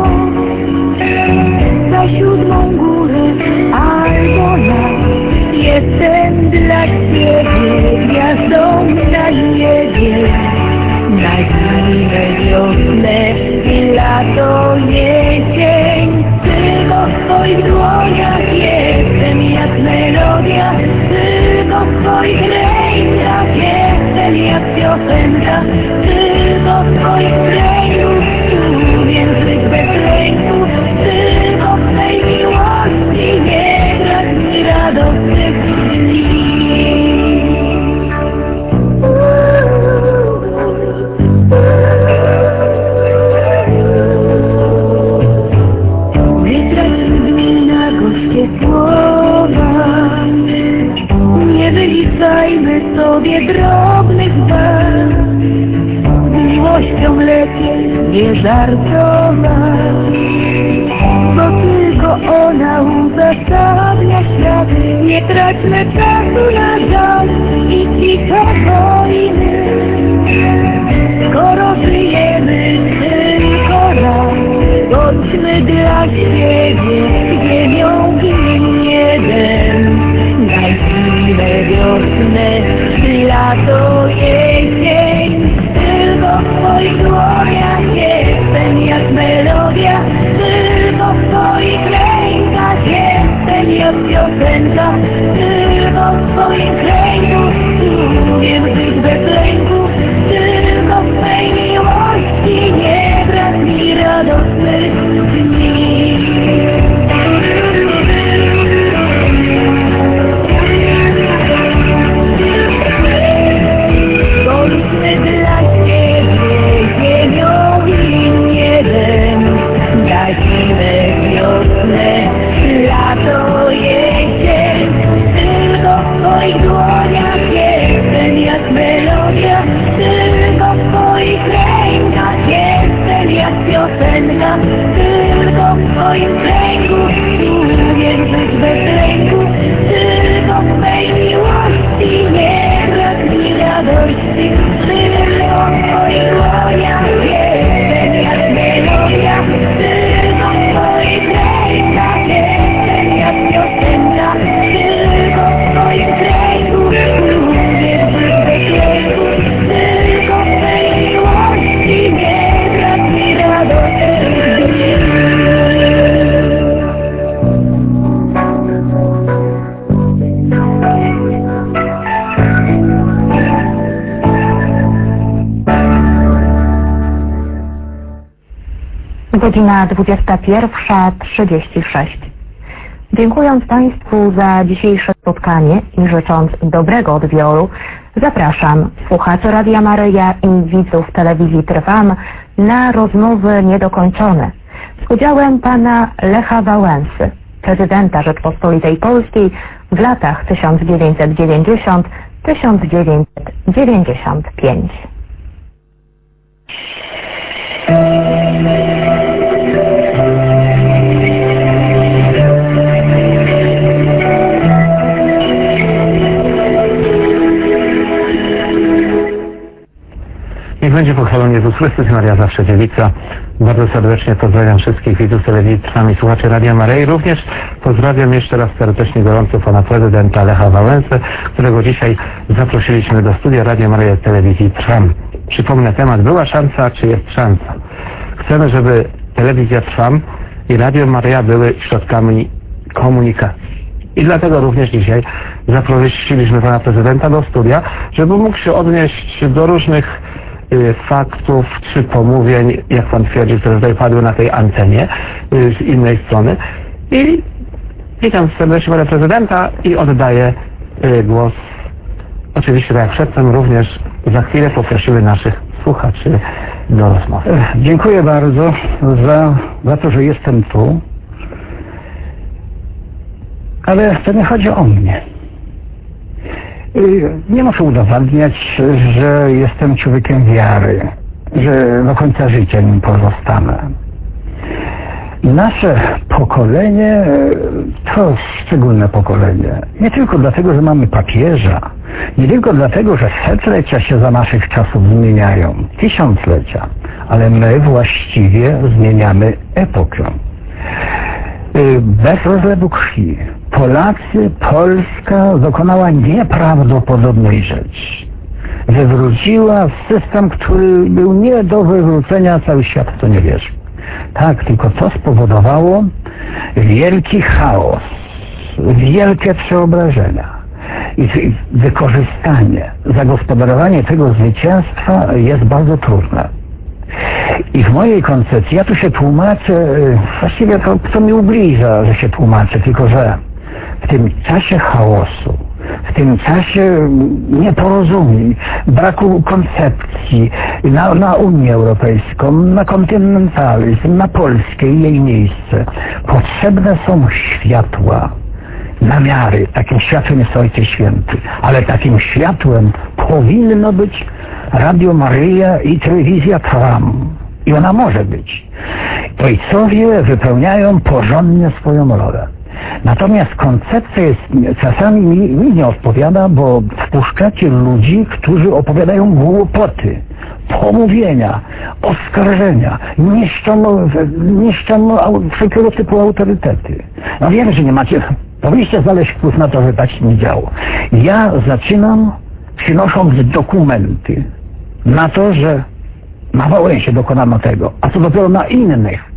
Za siódmą górę albo las. Jestem dla Ciebie gwiazdą na niebie. Na zimę, wiosnę i lato, jesień, tylko w Twoich dłoniach jestem jak melodia, tylko w Twoich rękach jestem jak piosenka, tylko w Twoich kręgów tu język bez lęku, tylko w Twej miłości nie brak mi radosnych dni. Nie wyliczajmy sobie drobnych wad. Z miłością lepiej nie żartować, bo tylko ona uzasadnia świat. Nie traćmy czasu na żal i ciche wojny. Skoro żyjemy tylko raz, bądźmy dla siebie ziemią i niebem. Daj chwilę, wiosnę, lato, jesień, tylko w Twoich dłoniach jestem jak melodia, tylko w Twoich rękach jestem jak piosenka, tylko w swoim kręgu, umiem żyć bez lęku, tylko w swej miłości, nie brak mi radosnych dni. Bądźmy dla siebie ziemią i niebem, gasimy wiosnę, lato, jesień, tylko w twoich dłoniach jestem jak melodia, tylko w twoich rękach jestem jak piosenka, tylko w twoim kręgu umiem żyć bez lęku, tylko w twej miłości nie brak mi radości, tylko w twoich dłoniach jestem jak melodia, tylko w twoich rękach jestem jak piosenka, tylko w twoim kręgu umiem żyć bez lęku, tylko w twej miłości nie brak mi radości. Godzina dwudziesta pierwsza trzydzieści sześć. Dziękując Państwu za dzisiejsze spotkanie i życząc dobrego odbioru, zapraszam słuchaczy Radia Maryja i widzów telewizji Trwam na rozmowy niedokończone z udziałem pana Lecha Wałęsy, prezydenta Rzeczpospolitej Polskiej w latach tysiąc dziewięćset dziewięćdziesiątym do tysiąc dziewięćset dziewięćdziesiątego piątego. Niech będzie pochwalony Jezus Chrystus i Maria zawsze dziewica. Bardzo serdecznie pozdrawiam wszystkich widzów telewizji Trwam i słuchaczy Radia Maryja i również pozdrawiam jeszcze raz serdecznie gorąco pana prezydenta Lecha Wałęsę, którego dzisiaj zaprosiliśmy do studia Radia Maryja telewizji Trwam. Przypomnę temat, była szansa, czy jest szansa. Chcemy, żeby telewizja Trwam i Radio Maryja były środkami komunikacji. I dlatego również dzisiaj zaprosiliśmy pana prezydenta do studia, żeby mógł się odnieść do różnych y, faktów czy pomówień, jak pan twierdzi, które tutaj padły na tej antenie y, z innej strony. I witam serdecznie pana prezydenta i oddaję y, głos. Oczywiście, tak jak przedtem, również za chwilę poprosimy naszych słuchaczy do rozmowy. Dziękuję bardzo za, za to, że jestem tu. Ale to nie chodzi o mnie. Nie muszę udowadniać, że jestem człowiekiem wiary, że do końca życia nim pozostanę. Nasze pokolenie to szczególne pokolenie. Nie tylko dlatego, że mamy papieża, nie tylko dlatego, że setlecia się za naszych czasów zmieniają, tysiąclecia, ale my właściwie zmieniamy epokę. Bez rozlewu krwi. Polacy, Polska dokonała nieprawdopodobnej rzeczy. Wywróciła system, który był nie do wywrócenia, cały świat w to nie wierzy. Tak, tylko to spowodowało wielki chaos, wielkie przeobrażenia i wykorzystanie, zagospodarowanie tego zwycięstwa jest bardzo trudne. I w mojej koncepcji, ja tu się tłumaczę, właściwie to, to mi ubliża, że się tłumaczę, tylko że w tym czasie chaosu, w tym czasie nieporozumień, braku koncepcji na, na Unię Europejską, na kontynentalizm, na Polskę i jej miejsce, potrzebne są światła, namiary. Takim światłem jest Ojciec Święty, ale takim światłem powinno być Radio Maryja i telewizja Trwam. I ona może być. Ojcowie wypełniają porządnie swoją rolę. Natomiast koncepcja jest, czasami mi, mi nie odpowiada, bo wpuszczacie ludzi, którzy opowiadają głupoty, pomówienia, oskarżenia, niszczą, niszczą wszelkiego typu autorytety. No wiem, że nie macie, powinniście znaleźć wpływ na to, że tak się nie działo. Ja zaczynam przynosząc dokumenty na to, że na Wałęsie dokonano tego, a co dopiero na innych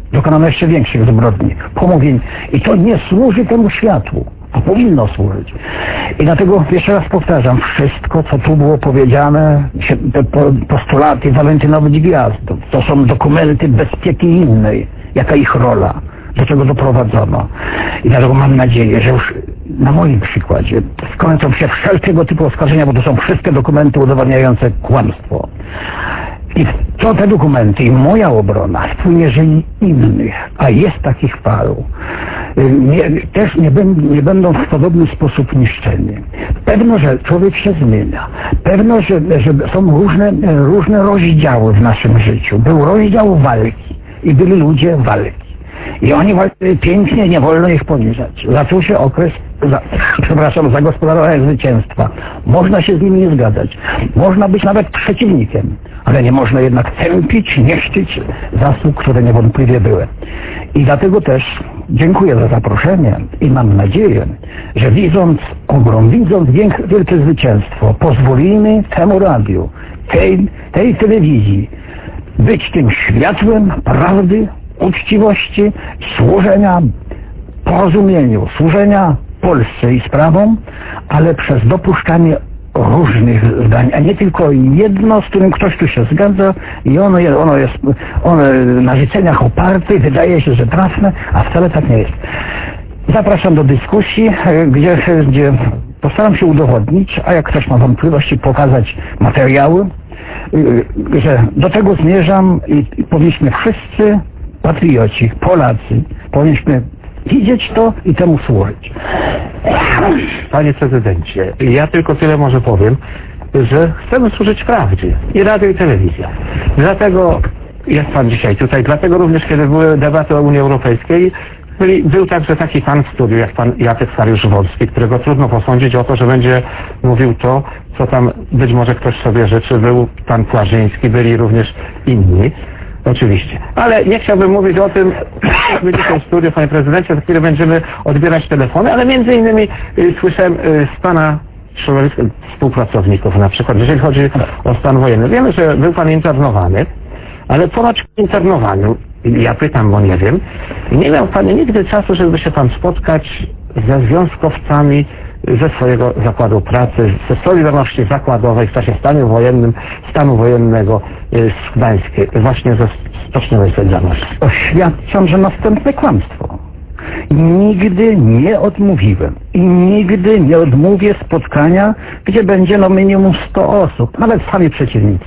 Dokonano jeszcze większych zbrodni, pomówień. I to nie służy temu światu, a powinno służyć. I dlatego jeszcze raz powtarzam, wszystko, co tu było powiedziane, te postulaty walentynowych gwiazdów, to są dokumenty bezpieki innej, jaka ich rola, do czego doprowadzono. I dlatego mam nadzieję, że już na moim przykładzie skończą się wszelkiego typu oskarżenia, bo to są wszystkie dokumenty udowadniające kłamstwo. I to te dokumenty i moja obrona wpłynie, że i innych, a jest takich paru, nie, też nie, ben, nie będą w podobny sposób niszczeni. Pewno, że człowiek się zmienia. Pewno, że, że są różne, różne rozdziały w naszym życiu. Był rozdział walki i byli ludzie walki. I oni walczyli pięknie, nie wolno ich poniżać. Zaczął się okres, za, przepraszam, zagospodarowania zwycięstwa. Można się z nimi nie zgadzać. Można być nawet przeciwnikiem, ale nie można jednak tępić, niszczyć zasług, które niewątpliwie były. I dlatego też dziękuję za zaproszenie i mam nadzieję, że widząc ogrom, widząc wielkie zwycięstwo, pozwolimy temu radiu, tej, tej telewizji być tym światłem prawdy, uczciwości, służenia porozumieniu, służenia Polsce i sprawom, ale przez dopuszczanie różnych zdań, a nie tylko jedno, z którym ktoś tu się zgadza i ono jest, ono jest ono na życzeniach oparte, wydaje się, że trafne, a wcale tak nie jest. Zapraszam do dyskusji, gdzie, gdzie postaram się udowodnić, a jak ktoś ma wątpliwości, pokazać materiały, że do tego zmierzam i, i powinniśmy wszyscy patrioci, Polacy, powinniśmy widzieć to i temu służyć. Panie prezydencie, ja tylko tyle może powiem, że chcemy służyć prawdzie i radio i telewizja. Dlatego jest pan dzisiaj tutaj, dlatego również kiedy były debaty o Unii Europejskiej, byli, był także taki pan w studiu jak pan Jacek Sariusz-Wolski, którego trudno posądzić o to, że będzie mówił to, co tam być może ktoś sobie życzy. Był pan Płażyński, byli również inni. Oczywiście. Ale nie chciałbym mówić o tym, jak będzie w studiu, panie prezydencie, za chwilę będziemy odbierać telefony, ale między innymi y, słyszałem y, z pana środowiska współpracowników na przykład, jeżeli chodzi o stan wojenny. Wiemy, że był pan internowany, ale ponoć w internowaniu, ja pytam, bo nie wiem, nie miał pan nigdy czasu, żeby się pan spotkać ze związkowcami ze swojego zakładu pracy, ze Solidarności Zakładowej w czasie stanu wojennym, stanu wojennego z Gdańskiej, właśnie ze Stoczniowej Solidarności. Oświadczam, że następne kłamstwo. Nigdy nie odmówiłem i nigdy nie odmówię spotkania, gdzie będzie no minimum sto osób, nawet sami przeciwnicy.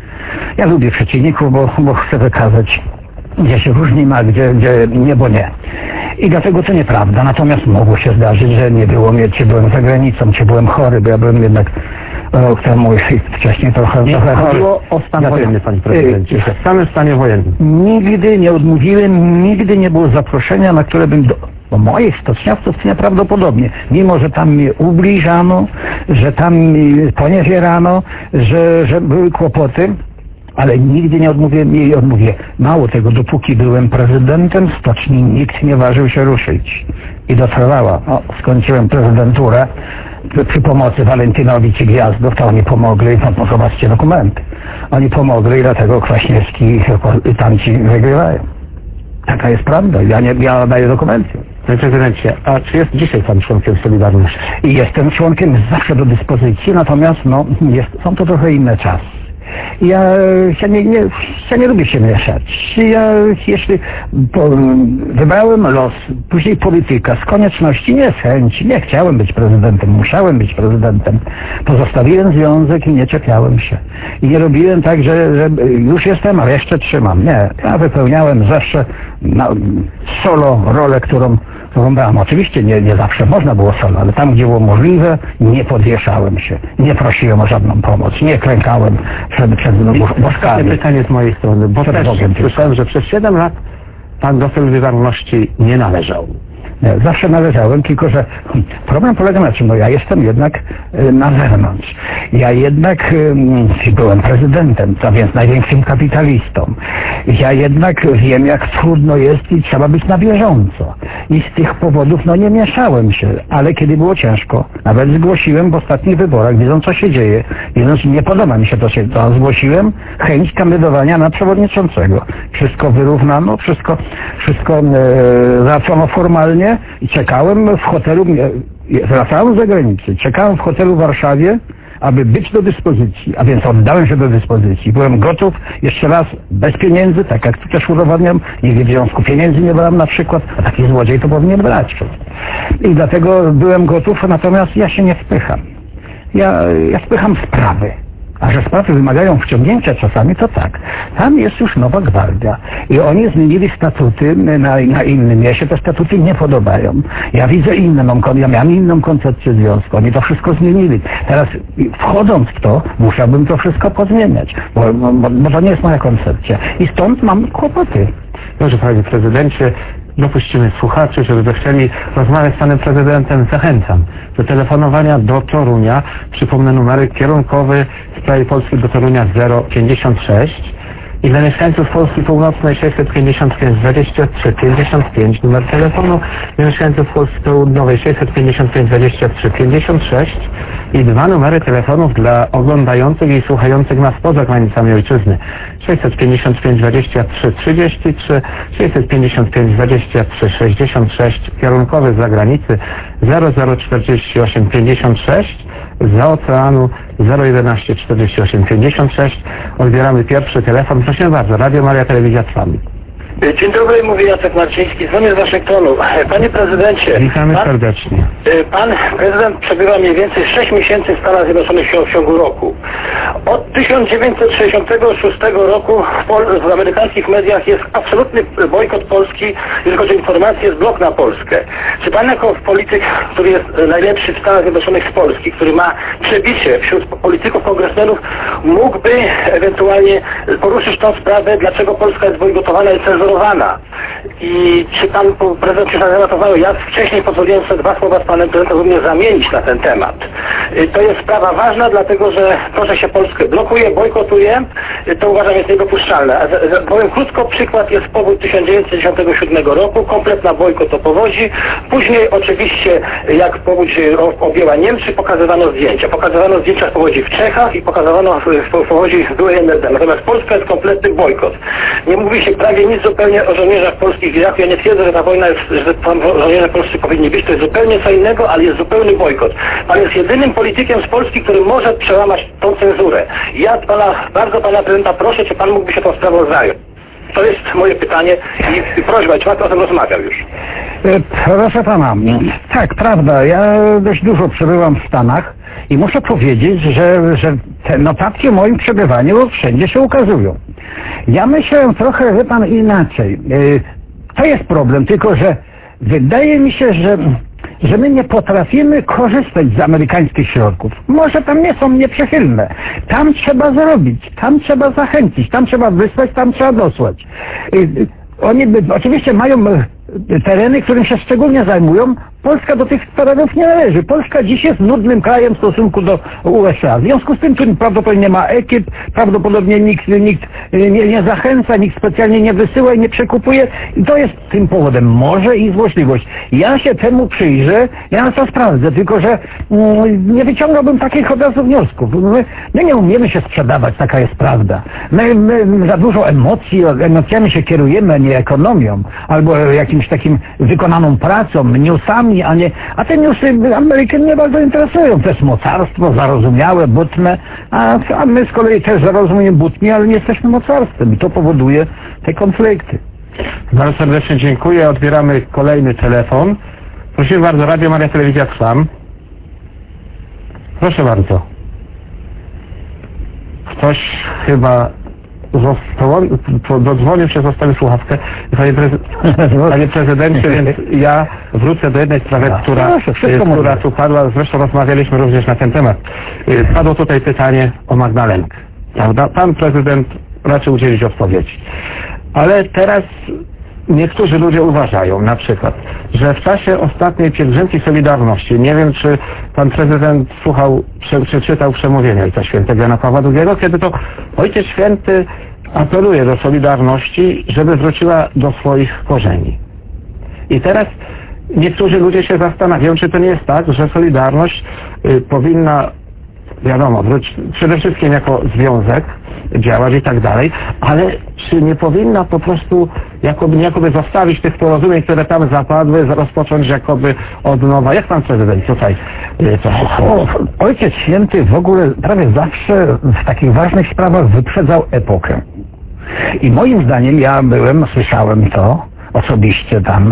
Ja lubię przeciwników, bo, bo chcę wykazać, gdzie się różni ma, gdzie, gdzie nie, bo nie. I dlatego to nieprawda. Natomiast mogło się zdarzyć, że nie było mnie, czy byłem za granicą, czy byłem chory, bo ja byłem jednak rok temu i wcześniej trochę, nie trochę chory. chodziło o stan wojenny, panie prezydencie. W samym stanie wojennym. Nigdy nie odmówiłem, nigdy nie było zaproszenia, na które bym do... Bo moich stoczniowców nieprawdopodobnie. Mimo, że tam mnie ubliżano, że tam mi poniewierano, że, że były kłopoty, ale nigdy nie odmówiłem jej, odmówię. Mało tego, dopóki byłem prezydentem stoczni, nikt nie ważył się ruszyć. I dotrwała. O, skończyłem prezydenturę przy pomocy Walentynowicz i Gwiazdów, to oni pomogli, no zobaczcie dokumenty. Oni pomogli i dlatego Kwaśniewski i tamci wygrywają. Taka jest prawda. Ja, nie, ja daję dokumenty. Panie prezydencie, a czy jest dzisiaj pan członkiem Solidarności? I jestem członkiem zawsze do dyspozycji, natomiast no, jest, są to trochę inne czasy. Ja, ja, nie, nie, ja nie lubię się mieszać. Ja jeśli po, wybrałem los, później polityka, z konieczności, nie z chęci, nie chciałem być prezydentem, musiałem być prezydentem. Pozostawiłem związek i nie czepiałem się. I nie robiłem tak, że, że już jestem, ale jeszcze trzymam. Nie, ja wypełniałem zawsze na, solo rolę, którą Wyglądałem. Oczywiście nie, nie zawsze można było solo, ale tam, gdzie było możliwe, nie podwieszałem się, nie prosiłem o żadną pomoc, nie klękałem przed, przed bożkami. Pytanie z mojej strony, bo też słyszałem, że przez siedem lat pan do Solidarności nie należał. Nie, zawsze należałem, tylko że problem polega na czym? No ja jestem jednak y, na zewnątrz. Ja jednak y, byłem prezydentem, a więc największym kapitalistą. Ja jednak wiem, jak trudno jest i trzeba być na bieżąco. I z tych powodów no nie mieszałem się, ale kiedy było ciężko, nawet zgłosiłem w ostatnich wyborach, widząc co się dzieje, widząc nie podoba mi się to, się, to zgłosiłem chęć kandydowania na przewodniczącego. wszystko wyrównano, wszystko, wszystko e, załatwiono formalnie i czekałem w hotelu, e, wracałem z zagranicy, czekałem w hotelu w Warszawie, aby być do dyspozycji, a więc oddałem się do dyspozycji. Byłem gotów, jeszcze raz, bez pieniędzy, tak jak tu też udowadniam, nigdy w związku pieniędzy nie brałem na przykład, a taki złodziej to powinien brać. I dlatego byłem gotów, natomiast ja się nie spycham. Ja, ja spycham sprawy. A że sprawy wymagają wciągnięcia czasami, to tak. Tam jest już nowa gwardia. I oni zmienili statuty na, na innym. Mnie się te statuty nie podobają. Ja widzę inną, ja miałem inną koncepcję związku. Oni to wszystko zmienili. Teraz wchodząc w to, musiałbym to wszystko pozmieniać. Bo, bo, bo to nie jest moja koncepcja. I stąd mam kłopoty. Dobrze, panie prezydencie. Dopuścimy słuchaczy, żeby zechcieli rozmawiać z panem prezydentem. Zachęcam do telefonowania do Torunia. Przypomnę numery kierunkowy w sprawie Polski do Torunia zero pięćdziesiąt sześć i dla mieszkańców Polski Północnej sześćset pięćdziesiąt pięć dwadzieścia trzy pięćdziesiąt pięć numer telefonu, dla mieszkańców Polski Południowej sześćset pięćdziesiąt pięć dwadzieścia trzy pięćdziesiąt sześć i dwa numery telefonów dla oglądających i słuchających nas poza granicami ojczyzny sześćset pięćdziesiąt pięć dwadzieścia trzy trzydzieści trzy, sześćset pięćdziesiąt pięć dwadzieścia trzy sześćdziesiąt sześć, kierunkowy z zagranicy zero zero czterdzieści osiem pięćdziesiąt sześć, za oceanu zero jedenaście czterdzieści osiem pięćdziesiąt sześć. Odbieramy pierwszy telefon. Prosimy bardzo, Radio Maria Telewizja Trwam. Dzień dobry, mówi Jacek Marciński, dzwonię z Waszyngtonu. Panie prezydencie, witamy pan, serdecznie. Pan prezydent przebywa mniej więcej sześć miesięcy w Stanach Zjednoczonych w ciągu roku. Od tysiąc dziewięćset sześćdziesiątego szóstego roku w, Pol w amerykańskich mediach jest absolutny bojkot Polski, jeżeli chodzi o informacje, jest blok na Polskę. Czy pan jako polityk, który jest najlepszy w Stanach Zjednoczonych z Polski, który ma przebicie wśród polityków, kongresmenów, mógłby ewentualnie poruszyć tą sprawę, dlaczego Polska jest bojkotowana i cenzurowana? I czy pan prezydent się zanotowano? Ja wcześniej pozwoliłem sobie dwa słowa z panem prezydentem również zamienić na ten temat. To jest sprawa ważna, dlatego że to, że się Polskę blokuje, bojkotuje, to uważam jest niedopuszczalne. Powiem krótko, przykład jest powódź tysiąc dziewięćset dziewięćdziesiątego siódmego roku, kompletna bojkot o powodzi. Później oczywiście, jak powódź objęła Niemcy, pokazywano zdjęcia. Pokazywano zdjęcia z powodzi w Czechach i pokazywano w powodzi w byłej N R D. Natomiast Polska jest kompletny bojkot. Nie mówi się prawie nic zupełnie o żołnierzach polskich w Iraku. Ja nie twierdzę, że ta wojna jest, że tam żołnierze polscy powinni być. To jest zupełnie co innego, ale jest zupełny bojkot. Pan jest jedynym politykiem z Polski, który może przełamać tą cenzurę. Ja pana, bardzo pana prezydenta proszę, czy pan mógłby się tą sprawą zająć. To jest moje pytanie i, i prośba, czy pan o tym rozmawiał już? Proszę pana, tak, prawda, ja dość dużo przebywam w Stanach i muszę powiedzieć, że, że te notatki o moim przebywaniu wszędzie się ukazują. Ja myślę trochę, wie pan, inaczej. To jest problem, tylko że wydaje mi się, że że my nie potrafimy korzystać z amerykańskich środków. Może tam nie są nieprzychylne. Tam trzeba zrobić, tam trzeba zachęcić, tam trzeba wysłać, tam trzeba dosłać. Oni oczywiście mają tereny, którym się szczególnie zajmują. Polska do tych terenów nie należy. Polska dziś jest nudnym krajem w stosunku do U S A. W związku z tym tu prawdopodobnie nie ma ekip, prawdopodobnie nikt, nikt nie, nie zachęca, nikt specjalnie nie wysyła i nie przekupuje. I to jest tym powodem. Może i złośliwość. Ja się temu przyjrzę, ja to sprawdzę, tylko że mm, nie wyciągałbym takich od razu wniosków. My, my nie umiemy się sprzedawać, taka jest prawda. My, my za dużo emocji, emocjami się kierujemy, a nie ekonomią, albo jakimś takim wykonaną pracą, newsami, a nie, a te newsy Amerykan nie bardzo interesują. To jest mocarstwo zarozumiałe, butne, a, a my z kolei też zarozumiemy butni, ale nie jesteśmy mocarstwem i to powoduje te konflikty. Bardzo serdecznie dziękuję. Odbieramy kolejny telefon. Prosimy bardzo, Radio Maria Telewizja Trwam. Proszę bardzo. Ktoś chyba dodzwonił się, zostawił słuchawkę. Panie, prezy Panie prezydencie, więc ja wrócę do jednej sprawy, ja, która, która tu padła, zresztą rozmawialiśmy również na ten temat. Padło tutaj pytanie o Magdalenkę. Prawda? Pan prezydent raczył udzielić odpowiedzi. Ale teraz niektórzy ludzie uważają na przykład, że w czasie ostatniej pielgrzymki Solidarności, nie wiem czy pan prezydent słuchał, czy czytał przemówienia Ojca Świętego Jana Pawła drugiego, kiedy to Ojciec Święty apeluje do Solidarności, żeby wróciła do swoich korzeni. I teraz niektórzy ludzie się zastanawiają, czy to nie jest tak, że Solidarność y, powinna wiadomo, wróć, przede wszystkim jako związek działać i tak dalej, ale czy nie powinna po prostu jakoby, jakoby zostawić tych porozumień, które tam zapadły, rozpocząć jakoby od nowa? Jak pan prezydent tutaj to o, Ojciec Święty w ogóle prawie zawsze w takich ważnych sprawach wyprzedzał epokę. I moim zdaniem, ja byłem, słyszałem to osobiście tam